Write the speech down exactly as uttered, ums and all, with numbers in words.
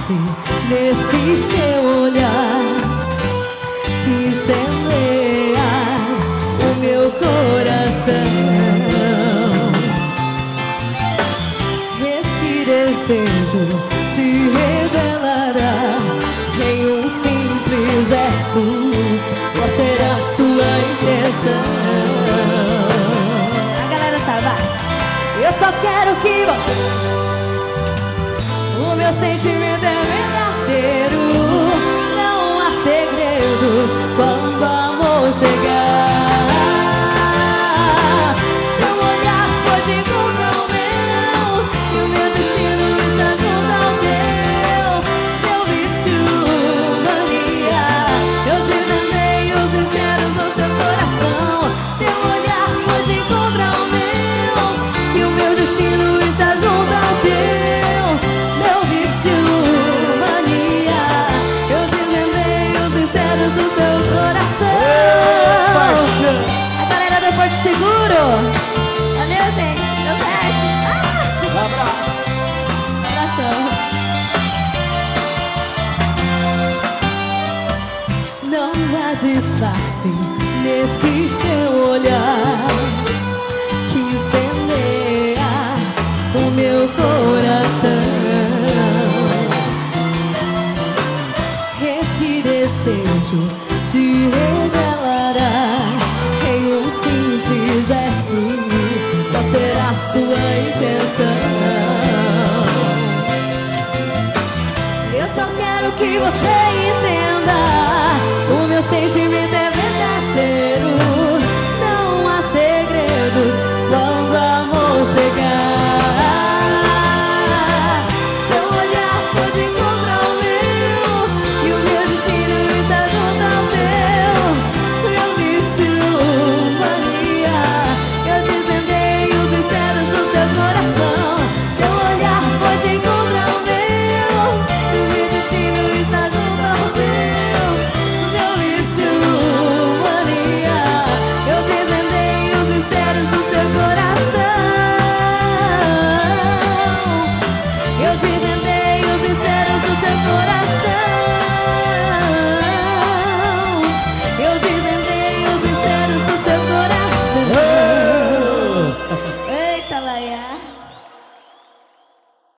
disfarce nesse seu olhar que incendeia o meu coração. Esse desejo se revelará em um simples gesto. Qual será a sua intenção? A galera sabe, vai. Eu só quero que você... O meu sentimento é verdadeiro. Não há segredos quando o amor chegar. Seu olhar pode encontrar o meu, e o meu destino está junto ao seu. Meu vício, mania, eu desandei os sinceros no seu coração. Seu olhar pode encontrar o meu, e o meu destino está junto ao seu. Do seu coração. A galera do Porto Seguro. Valeu, gente. Deu certo. Ah! Abraço. Não há disfarce nesse seu olhar que incendeia o meu coração. Esse desejo te revelará em um simples gesto. Qual será a sua intenção? Eu só quero que você entenda o meu sentimento.